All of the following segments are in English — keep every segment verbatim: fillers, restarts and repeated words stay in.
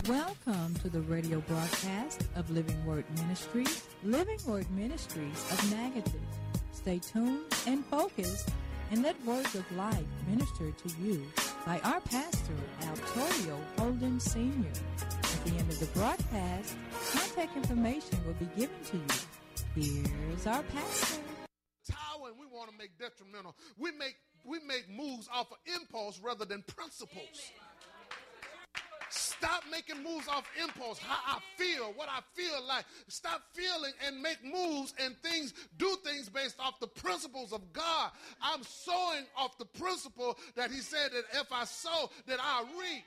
Welcome to the radio broadcast of Living Word Ministries, Living Word Ministries of Negative. Stay tuned and focused and let words of life minister to you by our pastor, Altorio Holden Senior At the end of the broadcast, contact information will be given to you. Here's our pastor. Tower, and we want to make detrimental. We make we make moves off of impulse rather than principles. Amen. Stop making moves off impulse, how I feel, what I feel like. Stop feeling and make moves and things, do things based off the principles of God. I'm sowing off the principle that he said that if I sow, that I reap.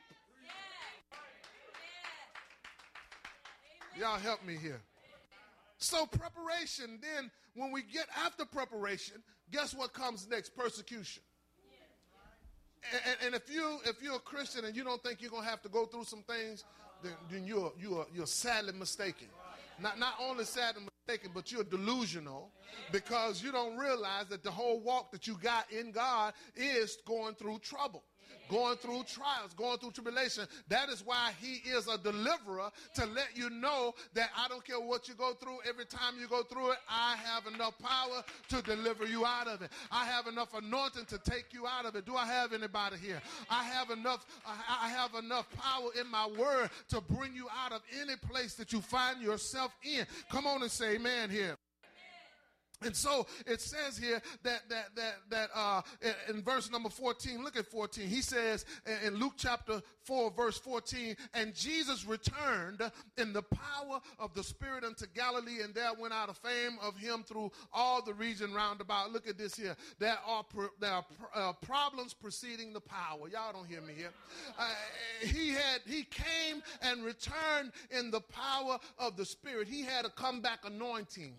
Yeah. Yeah. Y'all help me here. So preparation, then when we get after preparation, guess what comes next? Persecution. And, and if you if you're a Christian and you don't think you're gonna have to go through some things, then, then you're you're you're sadly mistaken. Not not only sadly mistaken, but you're delusional because you don't realize that the whole walk that you got in God is going through trouble, going through trials, going through tribulation. That is why he is a deliverer, to let you know that I don't care what you go through. Every time you go through it, I have enough power to deliver you out of it. I have enough anointing to take you out of it. Do I have anybody here? I have enough, I have enough power in my word to bring you out of any place that you find yourself in. Come on and say amen here. And so it says here that that that that uh, in, in verse number fourteen, look at fourteen. He says in Luke chapter four, verse fourteen, and Jesus returned in the power of the Spirit unto Galilee, and there went out a fame of him through all the region round about. Look at this here. There are there are uh, problems preceding the power. Y'all don't hear me here. Uh, he had he came and returned in the power of the Spirit. He had a comeback anointing.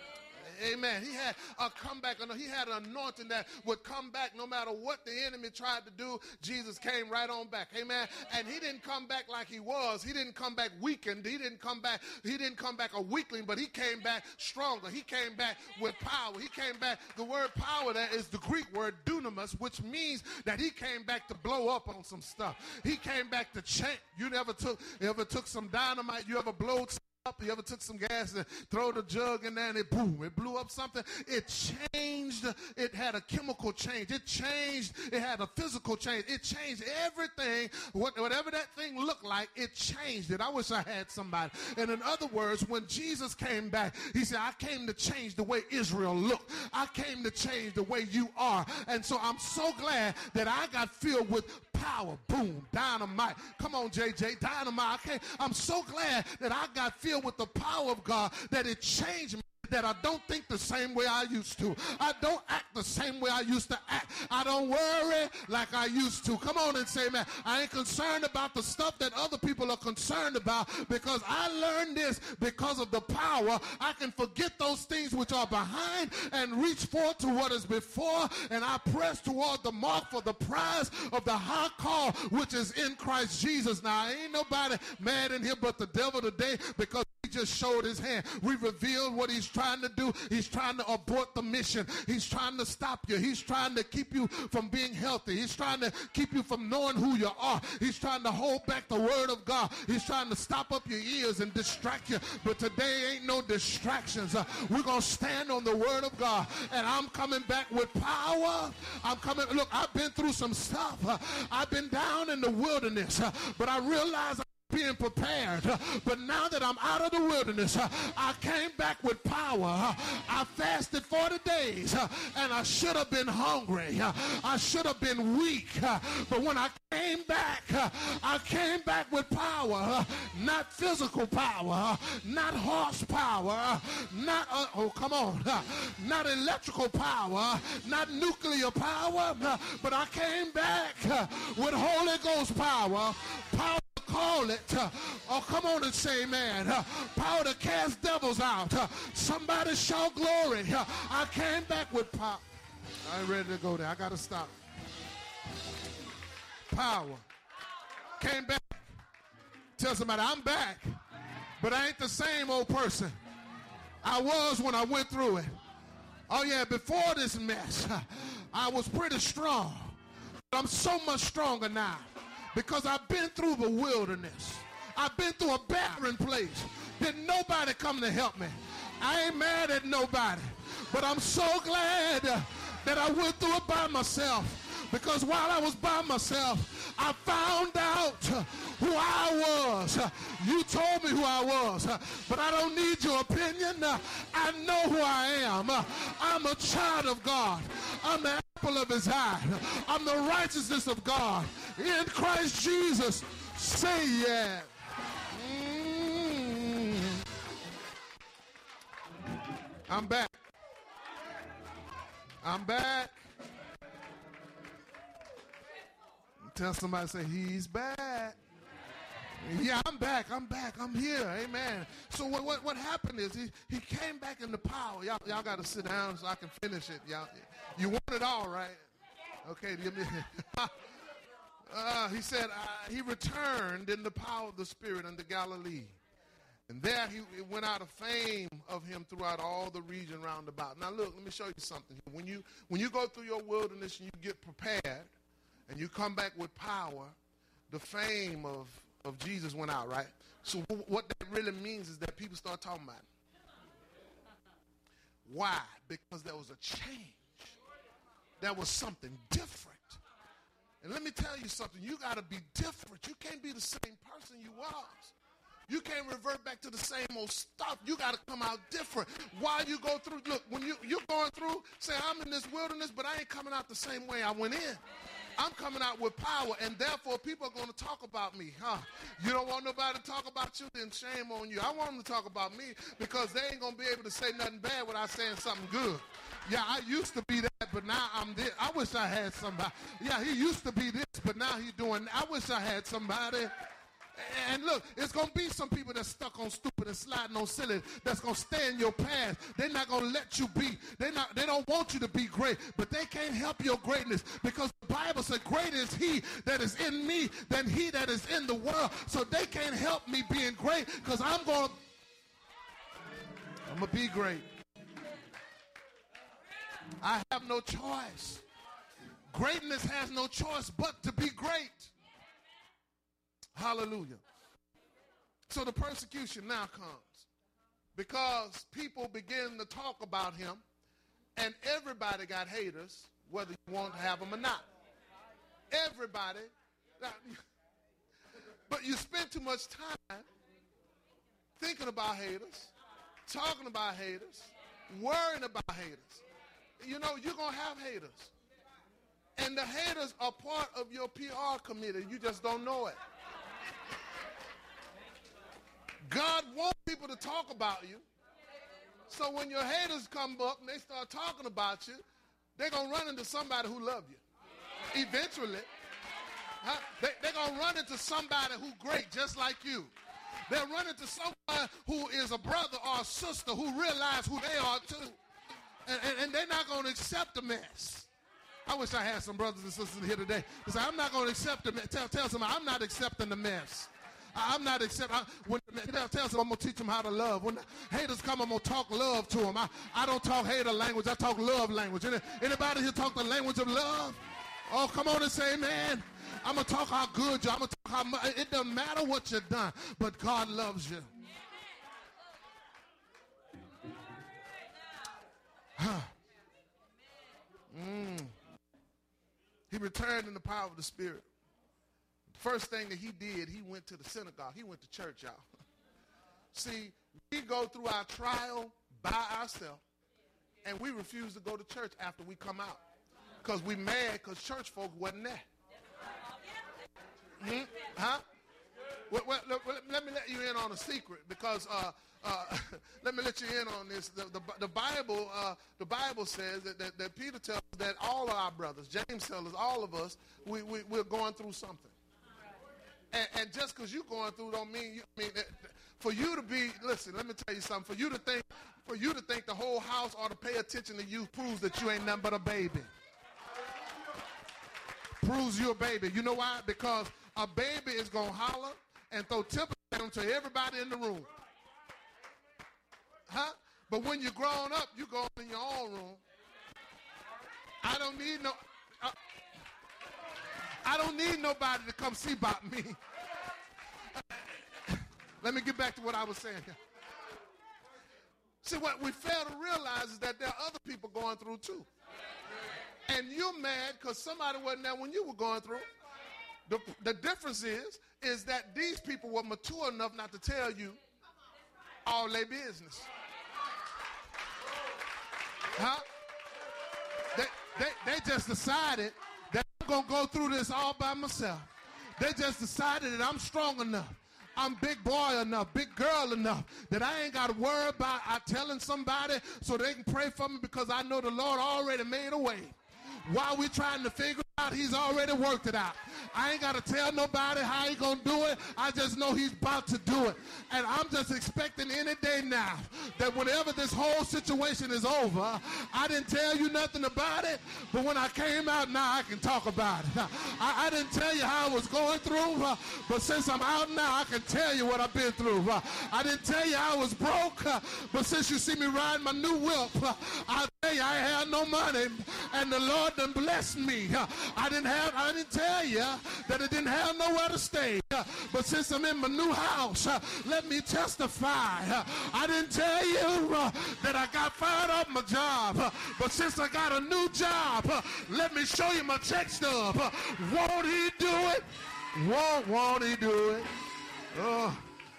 Amen. He had a comeback. He had an anointing that would come back no matter what the enemy tried to do. Jesus came right on back. Amen. And he didn't come back like he was. He didn't come back weakened. He didn't come back. He didn't come back a weakling, but he came back stronger. He came back with power. He came back. The word power there is the Greek word dunamis, which means that he came back to blow up on some stuff. He came back to change. You never took, you ever took some dynamite? You ever blowed up? You ever took some gas and throw the jug in there and it boom, it blew up something? It changed. It had a chemical change. It changed. It had a physical change. It changed everything. What, whatever that thing looked like, it changed it. I wish I had somebody. And in other words, when Jesus came back, he said, I came to change the way Israel looked. I came to change the way you are. And so I'm so glad that I got filled with power. Boom, dynamite. Come on, J J, dynamite. I can't, I'm so glad that I got filled with the power of God, that it changed me, that I don't think the same way I used to. I don't act the same way I used to act. I don't worry like I used to. Come on and say, man, I ain't concerned about the stuff that other people are concerned about, because I learned this because of the power. I can forget those things which are behind and reach forth to what is before, and I press toward the mark for the prize of the high call which is in Christ Jesus. Now, ain't nobody mad in here but the devil today, because he just showed his hand. We revealed what he's trying to do. He's trying to abort the mission. He's trying to stop you. He's trying to keep you from being healthy. He's trying to keep you from knowing who you are. He's trying to hold back the word of God. He's trying to stop up your ears and distract you. But today ain't no distractions. Uh, we're going to stand on the word of God. And I'm coming back with power. I'm coming. Look, I've been through some stuff. Uh, I've been down in the wilderness. Uh, but I realize being prepared, but now that I'm out of the wilderness, I came back with power. I fasted forty days, and I should have been hungry. I should have been weak, but when I came back, I came back with power, not physical power, not horsepower, not, uh, oh, come on, not electrical power, not nuclear power, but I came back with Holy Ghost power, power call it. Uh, oh, come on and say amen. Uh, power to cast devils out. Uh, somebody shout glory. Uh, I came back with power. I ain't ready to go there. I got to stop. Power. Came back. Tell somebody, I'm back. But I ain't the same old person I was when I went through it. Oh, yeah, before this mess, I was pretty strong. But I'm so much stronger now, because I've been through the wilderness. I've been through a barren place. Didn't nobody come to help me. I ain't mad at nobody. But I'm so glad that I went through it by myself. Because while I was by myself, I found out who I was. You told me who I was, but I don't need your opinion. I know who I am. I'm a child of God. I'm the apple of his eye. I'm the righteousness of God. In Christ Jesus, say yeah. Mm. I'm back. I'm back. Tell somebody, say, he's back. Yeah, I'm back. I'm back. I'm here. Amen. So what what, what happened is he, he came back into power. Y'all, y'all got to sit down so I can finish it. Y'all, you want it all, right? Okay. Give me. uh, he said uh, he returned in the power of the Spirit unto Galilee. And there he it went out of fame of him throughout all the region round about. Now look, let me show you something. When you when you go through your wilderness and you get prepared, and you come back with power, the fame of, of Jesus went out, right? So w- what that really means is that people start talking about it. Why? Because there was a change. There was something different. And let me tell you something. You got to be different. You can't be the same person you was. You can't revert back to the same old stuff. You got to come out different. While you go through, look, when you, you're going through, say, I'm in this wilderness, but I ain't coming out the same way I went in. I'm coming out with power, and therefore people are going to talk about me. Huh? You don't want nobody to talk about you, then shame on you. I want them to talk about me because they ain't going to be able to say nothing bad without saying something good. Yeah, I used to be that, but now I'm this. I wish I had somebody. Yeah, he used to be this, but now he's doing, I wish I had somebody. And look, it's going to be some people that's stuck on stupid and sliding on silly that's going to stay in your path. They're not going to let you be. They're not, they don't want you to be great, but they can't help your greatness because the Bible said, greater is he that is in me than he that is in the world. So they can't help me being great because I'm going to, I'm going to be great. I have no choice. Greatness has no choice but to be great. Hallelujah. So the persecution now comes because people begin to talk about him, and everybody got haters, whether you want to have them or not. Everybody. But you spend too much time thinking about haters, talking about haters, worrying about haters. You know, you're going to have haters. And the haters are part of your P R committee. You just don't know it. God wants people to talk about you. So when your haters come up and they start talking about you, they're going to run into somebody who loves you. Eventually. Huh? They, they're going to run into somebody who's great just like you. They'll run into someone who is a brother or a sister who realize who they are too. And, and, and they're not going to accept the mess. I wish I had some brothers and sisters here today. They say, I'm not going to accept the mess. Tell, tell somebody, I'm not accepting the mess. I'm not accepting. When tell, tell them I'm going to teach them how to love. When the haters come, I'm going to talk love to them. I, I don't talk hater language. I talk love language. Any, anybody here talk the language of love? Oh, come on and say amen. I'm going to talk how good you are. I'm going to talk how much. It doesn't matter what you've done, but God loves you. Huh. Mm. He returned in the power of the Spirit. First thing that he did, he went to the synagogue. He went to church, y'all. See, we go through our trial by ourselves, and we refuse to go to church after we come out because we mad because church folk wasn't there. Hmm? Huh? Well, well, let, let me let you in on a secret because uh, uh, let me let you in on this. The, the, the Bible, uh, the Bible says that, that, that Peter tells us that all of our brothers, James tells us, all of us, we, we, we're going through something. And, and just because you're going through don't mean you I mean that, for you to be listen, let me tell you something. For you to think for you to think the whole house ought to pay attention to you proves that you ain't nothing but a baby. Proves you a baby. You know why? Because a baby is gonna holler and throw temper tantrums to everybody in the room. Huh? But when you're grown up, you go in your own room. I don't need no uh, I don't need nobody to come see about me. Let me get back to what I was saying here. See, what we fail to realize is that there are other people going through too. And you're mad because somebody wasn't there when you were going through. The, the difference is, is that these people were mature enough not to tell you all their business. Huh? They, they, they just decided that I'm going to go through this all by myself. They just decided that I'm strong enough. I'm big boy enough, big girl enough that I ain't got to worry about I telling somebody so they can pray for me because I know the Lord already made a way. While we're trying to figure it out, he's already worked it out. I ain't got to tell nobody how he going to do it. I just know he's about to do it. And I'm just expecting any day now that whenever this whole situation is over, I didn't tell you nothing about it, but when I came out, now I can talk about it. I, I didn't tell you how I was going through, uh, but since I'm out now, I can tell you what I've been through. Uh, I didn't tell you I was broke, uh, but since you see me riding my new whip, uh, I'll tell you I had no money, and the Lord done blessed me. Uh, I didn't have, I didn't tell you that it didn't have nowhere to stay. Uh, but since I'm in my new house, uh, let me testify. Uh, I didn't tell you uh, that I got fired off my job. Uh, but since I got a new job, uh, let me show you my check stub. Uh, won't he do it? Won't, won't he do it? Uh,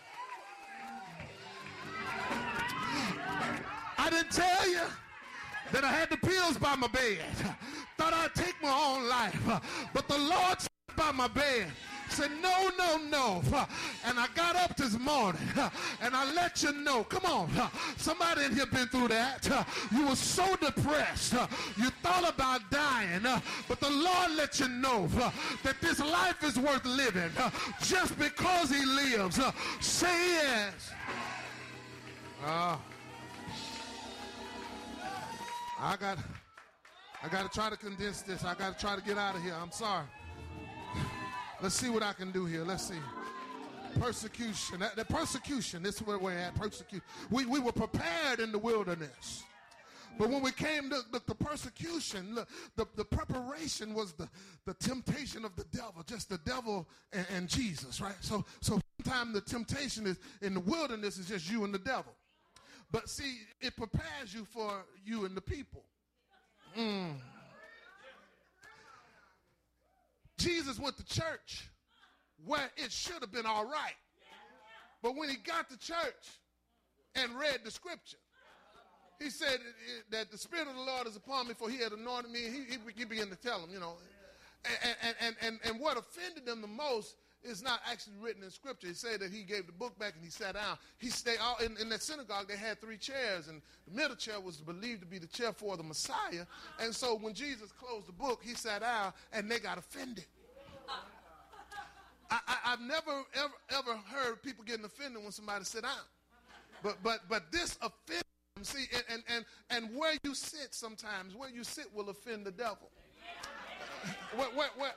I didn't tell you that I had the pills by my bed. Thought I'd take my own life. But the Lord sat by my bed. Said, no, no, no. And I got up this morning and I let you know. Come on. Somebody in here been through that. You were so depressed. You thought about dying. But the Lord let you know that this life is worth living. Just because he lives. Say yes. Oh. I got, I got to try to condense this. I got to try to get out of here. I'm sorry. Let's see what I can do here. Let's see. Persecution. The persecution. This is where we're at. Persecution. We, we were prepared in the wilderness. But when we came to the, the persecution, the, the, the preparation was the, the temptation of the devil. Just the devil and, and Jesus, right? So, so sometimes the temptation is in the wilderness is just you and the devil. But see, it prepares you for you and the people. Mm. Jesus went to church where it should have been all right. But when he got to church and read the scripture, he said that the Spirit of the Lord is upon me, for he had anointed me. He, he, he began to tell him, you know. And, and, and, and what offended them the most is not actually written in scripture. He said that he gave the book back and he sat down. He stayed out in, in that synagogue. They had three chairs, and the middle chair was believed to be the chair for the Messiah. And so when Jesus closed the book, he sat down, and they got offended. I, I, I've never ever ever heard people getting offended when somebody sit down, but but but this offended them. See, and and and, and where you sit sometimes, where you sit will offend the devil. where, where, where,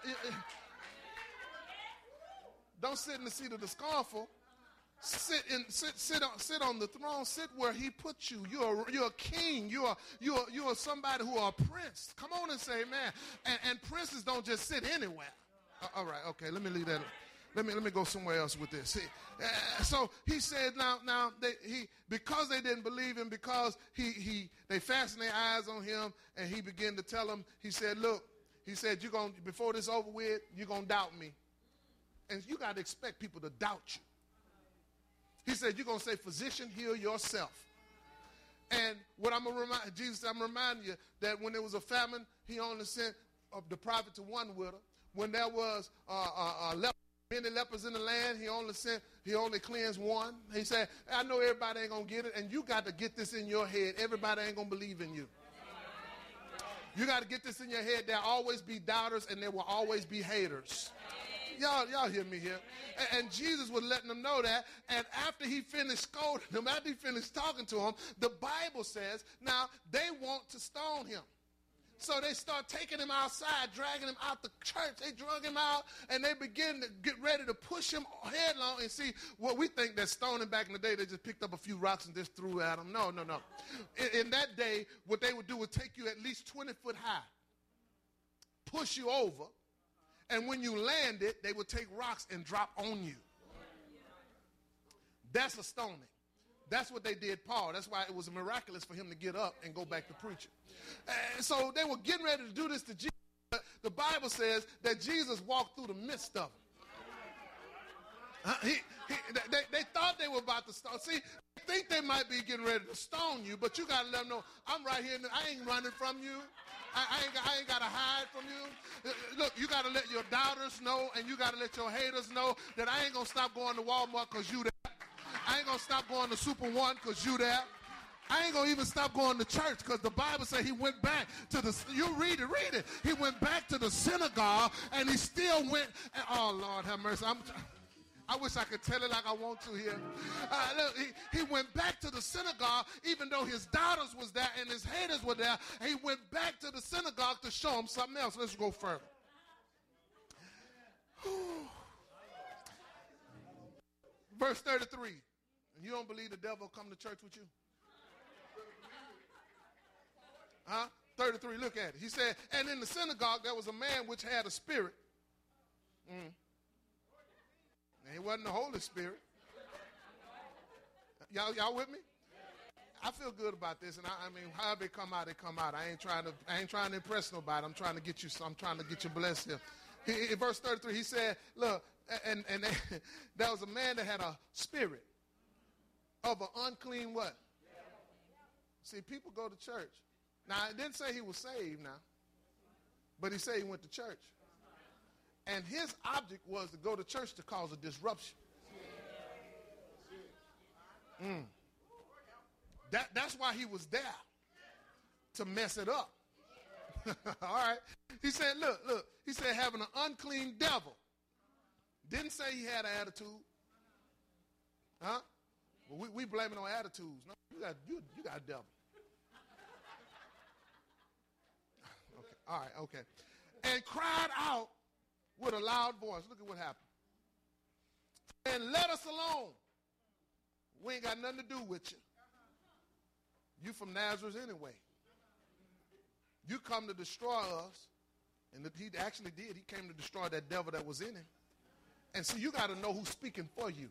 Don't sit in the seat of the scornful. Sit in, sit, sit on, sit on the throne. Sit where he put you. You're, you're a king. You're, you're, you're somebody who are a prince. Come on and say amen. And, and princes don't just sit anywhere. Uh, all right, okay. Let me leave that. Let me let me go somewhere else with this. See, uh, so he said, now, now they, he because they didn't believe him, because he he they fastened their eyes on him, and he began to tell them. He said, look, he said, you're gonna before this over with, you're gonna doubt me. And you got to expect people to doubt you. He said, you're going to say, physician, heal yourself. And what I'm going to remind, Jesus, I'm reminding you that when there was a famine, he only sent uh, the prophet to one widow. When there was uh, uh, uh, leper, many lepers in the land, he only sent, he only cleansed one. He said, I know everybody ain't going to get it, and you got to get this in your head. Everybody ain't going to believe in you. You got to get this in your head. There'll always be doubters, and there will always be haters. Y'all, y'all hear me here. And, and Jesus was letting them know that. And after he finished scolding them, after he finished talking to them, the Bible says, now they want to stone him. So they start taking him outside, dragging him out the church. They drug him out, and they begin to get ready to push him headlong. And see, what we think that stoning back in the day, they just picked up a few rocks and just threw at him. No, no, no. In, in that day, what they would do was take you at least twenty foot high, push you over, and when you landed, they would take rocks and drop on you. That's a stoning. That's what they did Paul. That's why it was miraculous for him to get up and go back to preaching. And so they were getting ready to do this to Jesus. The Bible says that Jesus walked through the midst of them. Uh, he, he, they, they thought they were about to stone. See, they think they might be getting ready to stone you, but you got to let them know, I'm right here. I ain't running from you. I, I ain't, I ain't got to hide from you. Look, you got to let your doubters know, and you got to let your haters know that I ain't going to stop going to Walmart because you there. I ain't going to stop going to Super One because you there. I ain't going to even stop going to church because the Bible said he went back to the, you read it, read it. He went back to the synagogue, and he still went, and, oh, Lord have mercy. I'm I wish I could tell it like I want to here. Uh, look, he, he went back to the synagogue, even though his doubters was there and his haters were there. He went back to the synagogue to show them something else. Let's go further. Verse thirty-three. And you don't believe the devil will come to church with you? Huh? thirty-three, look at it. He said, and in the synagogue there was a man which had a spirit. Mm. And it wasn't the Holy Spirit. Y'all, y'all with me? I feel good about this, and I, I mean, however they come out, they come out. I ain't trying to, I ain't trying to impress nobody. I'm trying to get you. I'm trying to get you blessed here. He, in verse thirty-three, he said, "Look, and and they, there was a man that had a spirit of an unclean what? See, people go to church. Now, it didn't say he was saved now, but he said he went to church. And his object was to go to church to cause a disruption. Mm. That, that's why he was there, to mess it up. All right. He said, look, look. He said having an unclean devil. Didn't say he had an attitude. Huh? Well, we, we blame it on attitudes. No, you got, you, you got a devil. Okay. All right, okay. And cried out with a loud voice. Look at what happened. And let us alone. We ain't got nothing to do with you. You from Nazareth anyway. You come to destroy us. And he actually did. He came to destroy that devil that was in him. And so you got to know who's speaking for you.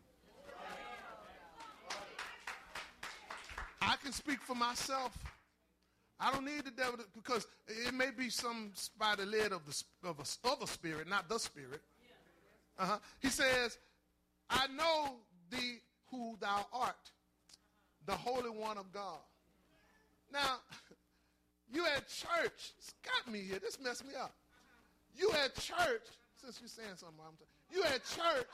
I can speak for myself. I don't need the devil to, because it may be some spider led of the of a, of a spirit, not the spirit. Uh-huh. He says, I know thee who thou art, the Holy One of God. Now, you at church, it's got me here. This messed me up. You at church, since you're saying something, I'm t- you at church,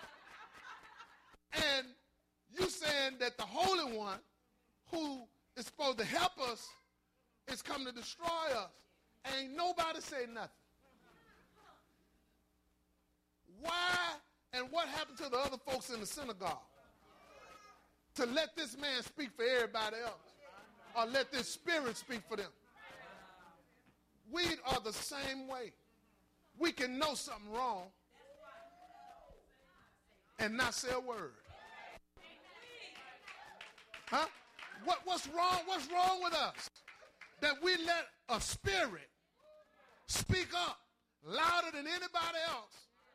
and you saying that the Holy One, who is supposed to help us, is come to destroy us. Ain't nobody say nothing. Why and what happened to the other folks in the synagogue? To let this man speak for everybody else, or let this spirit speak for them. We are the same way. We can know something wrong and not say a word. Huh? What, what's wrong? What's wrong with us? That we let a spirit speak up louder than anybody else,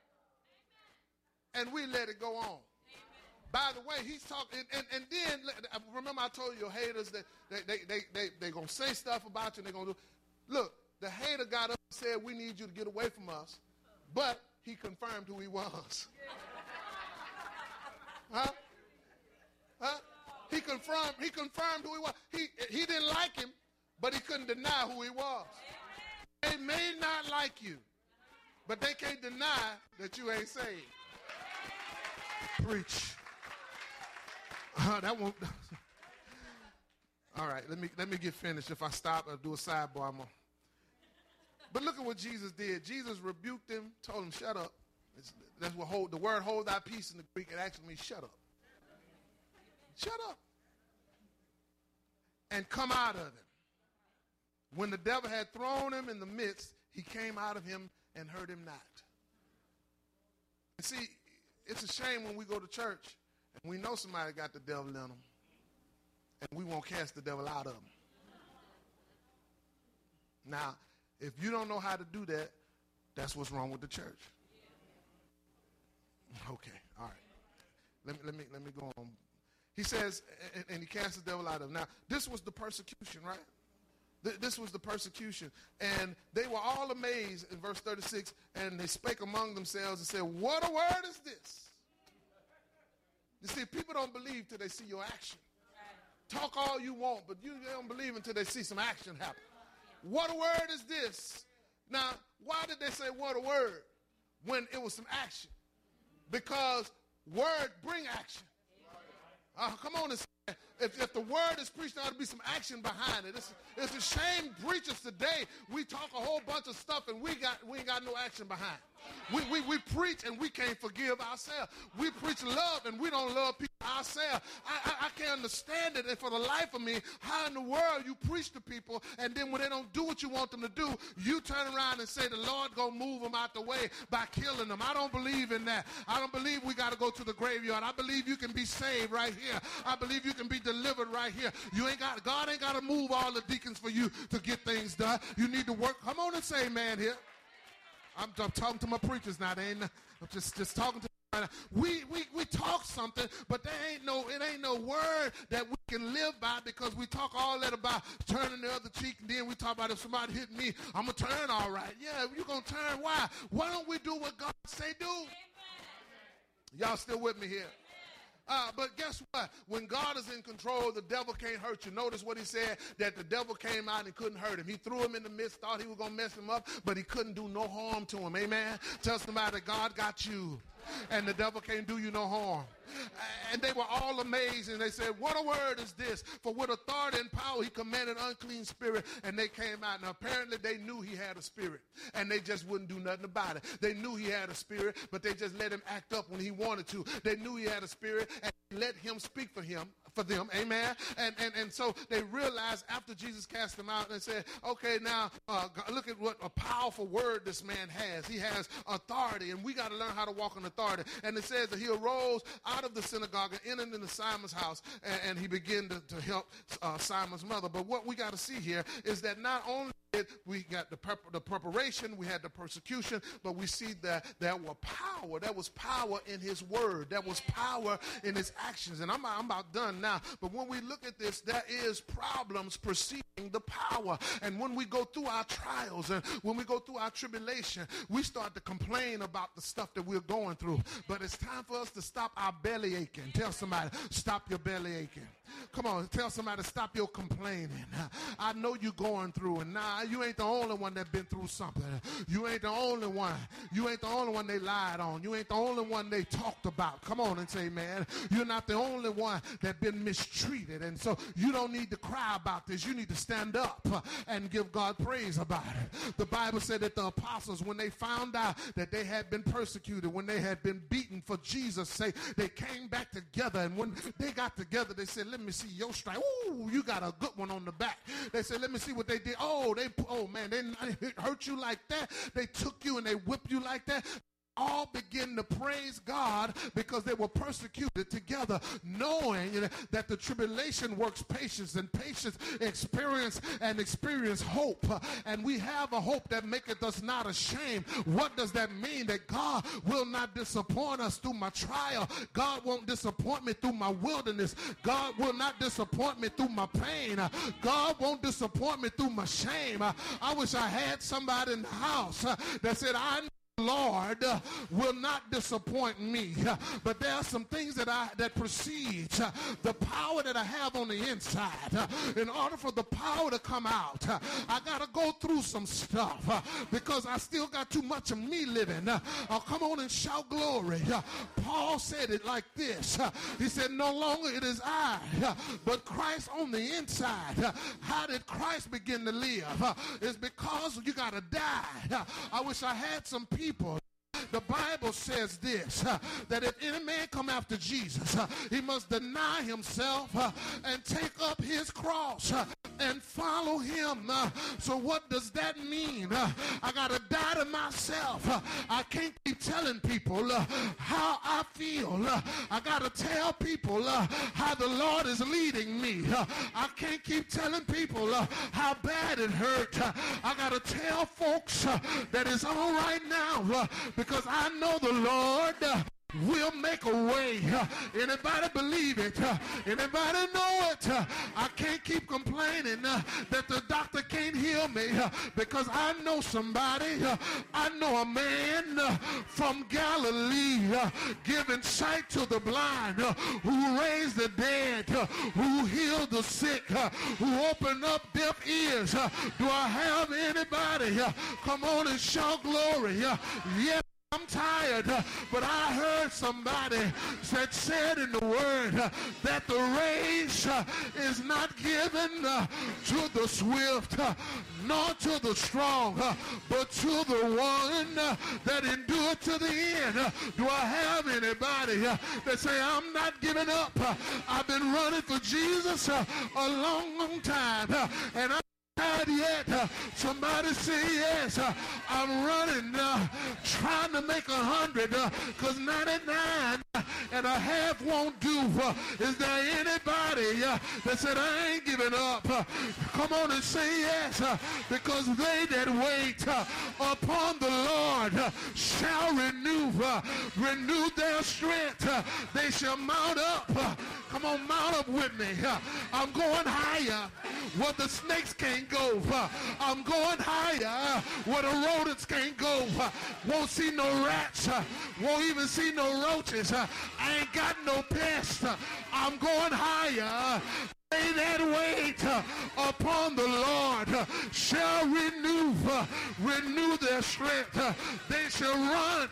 and we let it go on. By the way, he's talking, and, and, and then, remember I told you your haters that they they they they they gonna say stuff about you. They're gonna do. Look, the hater got up and said, "We need you to get away from us," but he confirmed who he was. Huh? Huh? He confirmed. He confirmed who he was. He he didn't like him, but he couldn't deny who he was. They may not like you, but they can't deny that you ain't saved. Preach. Uh, that won't. All right, let me let me get finished. If I stop, I'll do a sidebar. I'm gonna... But look at what Jesus did. Jesus rebuked him, told him, "Shut up." It's, that's what hold the word "hold thy peace" in the Greek. It actually means "shut up." Shut up. And come out of him. When the devil had thrown him in the midst, he came out of him and hurt him not. And see, it's a shame when we go to church and we know somebody got the devil in them, and we won't cast the devil out of them. Now, if you don't know how to do that, that's what's wrong with the church. Okay, all right. Let me let me let me go on He says, and, and he cast the devil out of him. Now, this was the persecution, right? Th- this was the persecution. And they were all amazed in verse thirty-six, and they spake among themselves and said, what a word is this? You see, people don't believe till they see your action. Talk all you want, but you they don't believe until they see some action happen. What a word is this? Now, why did they say what a word when it was some action? Because word bring action. Uh, come on and say, if, if the word is preached, there ought to be some action behind it. It's, it's a shame preachers today, we talk a whole bunch of stuff and we got we ain't got no action behind it. We, we, we preach and we can't forgive ourselves. We preach love and we don't love people ourselves. I, I, I can't understand it, and for the life of me, how in the world you preach to people and then when they don't do what you want them to do, you turn around and say the Lord gonna move them out the way by killing them. I don't believe in that. I don't believe we got to go to the graveyard. I believe you can be saved right here. I believe you can be delivered right here. You ain't got God ain't got to move all the deacons for you to get things done. You need to work. Come on and say amen here. I'm, I'm talking to my preachers now. They ain't, I'm just, just talking to them right now. We, we, we talk something, but there ain't no, it ain't no word that we can live by because we talk all that about turning the other cheek, and then we talk about if somebody hit me, I'm going to turn all right. Yeah, you're going to turn. Why? Why don't we do what God say do? Y'all still with me here? Uh, but guess what? When God is in control, the devil can't hurt you. Notice what he said, that the devil came out and couldn't hurt him. He threw him in the midst, thought he was going to mess him up, but he couldn't do no harm to him. Amen? Tell somebody that God got you, and the devil can't do you no harm. And they were all amazed, and they said, what a word is this? For with authority and power he commanded unclean spirit, and they came out. Now apparently they knew he had a spirit, and they just wouldn't do nothing about it. They knew he had a spirit, but they just let him act up when he wanted to. They knew he had a spirit, and let him speak for him, for them, amen? And and, and so they realized after Jesus cast them out, and said, okay, now uh, look at what a powerful word this man has. He has authority, and we got to learn how to walk in authority. And it says that he arose out of the synagogue and entered into Simon's house, and, and he began to, to help uh, Simon's mother. But what we got to see here is that not only we got the, prep, the preparation, we had the persecution, but we see that there was power. There was power in his word. There was power in his actions. And I'm, I'm about done now. But when we look at this, there is problems preceding the power. And when we go through our trials and when we go through our tribulation, we start to complain about the stuff that we're going through. But it's time for us to stop our belly aching. Tell somebody, stop your belly aching. Come on, tell somebody, stop your complaining. I know you're going through, and nah, you ain't the only one that been through something. You ain't the only one. You ain't the only one they lied on. You ain't the only one they talked about. Come on and say, man, you're not the only one that been mistreated, and so you don't need to cry about this. You need to stand up and give God praise about it. The Bible said that the apostles, when they found out that they had been persecuted, when they had been beaten for Jesus' sake, they came back together, and when they got together, they said, let me see your strike. Ooh, you got a good one on the back. They said, let me see what they did. Oh, they, oh man, they hurt you like that. They took you and they whipped you like that. All begin to praise God because they were persecuted together, knowing that the tribulation works patience, and patience experience and experience hope. And we have a hope that maketh us not ashamed. What does that mean? That God will not disappoint us through my trial. God won't disappoint me through my wilderness. God will not disappoint me through my pain. God won't disappoint me through my shame. I wish I had somebody in the house that said, I Lord uh, will not disappoint me, uh, but there are some things that I that precedes uh, the power that I have on the inside. Uh, in order for the power to come out, uh, I gotta go through some stuff uh, because I still got too much of me living. Uh, uh, come on and shout glory. Uh, Paul said it like this. Uh, he said, no longer it is I, uh, but Christ on the inside. Uh, how did Christ begin to live? Uh, it's because you gotta die. Uh, I wish I had some people. People. The Bible says this, uh, that if any man come after Jesus, uh, he must deny himself uh, and take up his cross uh, and follow him. Uh, so what does that mean? Uh, I got to die to myself. Uh, I can't keep telling people uh, how I feel. Uh, I got to tell people uh, how the Lord is leading me. Uh, I can't keep telling people uh, how bad it hurt. Uh, I got to tell folks uh, that it's all right now uh, because I know the Lord uh, will make a way. Anybody believe it? Anybody know it? I can't keep complaining that the doctor can't heal me because I know somebody. I know a man from Galilee giving sight to the blind, who raised the dead, who healed the sick, who opened up deaf ears. Do I have anybody? Come on and shout glory. Yes. I'm tired, uh, but I heard somebody that said in the word uh, that the race uh, is not given uh, to the swift, uh, nor to the strong, uh, but to the one uh, that endured to the end. Uh, do I have anybody uh, that say, I'm not giving up? Uh, I've been running for Jesus uh, a long, long time, uh, and I'm yet. Uh, somebody say yes. Uh, I'm running, uh, trying to make a hundred, because uh, ninety-nine and a half won't do. Uh, is there anybody uh, that said, I ain't giving up? Uh, come on and say yes, uh, because they that wait uh, upon the Lord uh, shall renew, uh, renew their strength. Uh, they shall mount up. Uh, come on, mount up with me. Uh, I'm going higher where the snakes can't go. Uh, I'm going higher uh, where the rodents can't go. Uh, won't see no rats. Uh, won't even see no roaches. Uh, I ain't got no pests. Uh, I'm going higher. Uh, they that wait uh, upon the Lord uh, shall renew, uh, renew their strength. Uh, they shall run.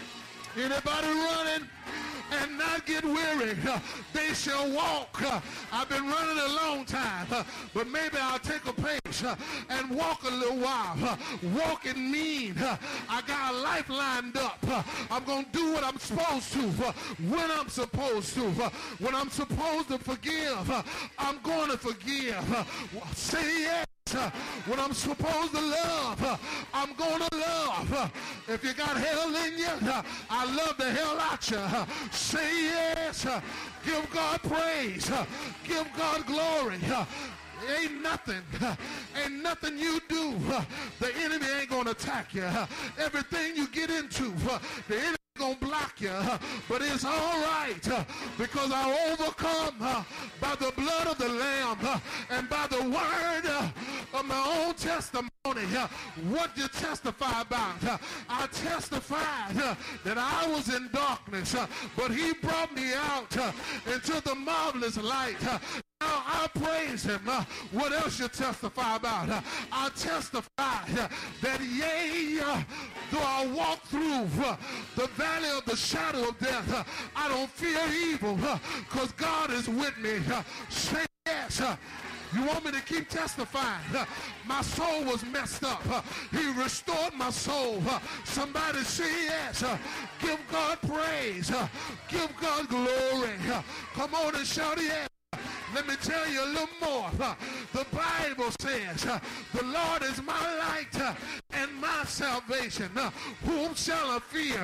Anybody running and not get weary? Uh, they shall walk. Uh, I've been running a long time, uh, but maybe I'll take a pace uh, and walk a little while. Uh, walking mean. Uh, I got a life lined up. Uh, I'm going to do what I'm supposed to uh, when I'm supposed to. Uh, when I'm supposed to forgive, uh, I'm going to forgive. Uh, say yes. Uh, when I'm supposed to love, uh, I'm going to love. Uh, if you got hell in you, uh, I love the hell out you. Uh, say yes. Uh, give God praise. Uh, give God glory. Uh, Ain't nothing, uh, ain't nothing you do. Uh, the enemy ain't going to attack you. Uh, everything you get into, uh, the enemy gonna block you, uh, but it's all right uh, because I overcome uh, by the blood of the Lamb uh, and by the word uh, of my own testimony. Uh, what you testify about? Uh, I testified uh, that I was in darkness, uh, but he brought me out uh, into the marvelous light. Uh, Now I praise him. Uh, what else you testify about? Uh, I testify uh, that yea, uh, though I walk through uh, the valley of the shadow of death, uh, I don't fear evil because uh, God is with me. Uh, say yes. Uh, You want me to keep testifying? Uh, my soul was messed up. Uh, he restored my soul. Uh, somebody say yes. Uh, give God praise. Uh, give God glory. Uh, come on and shout yes. Let me tell you a little more. Uh, the Bible says, uh, the Lord is my light uh, and my salvation. Uh, whom shall I fear?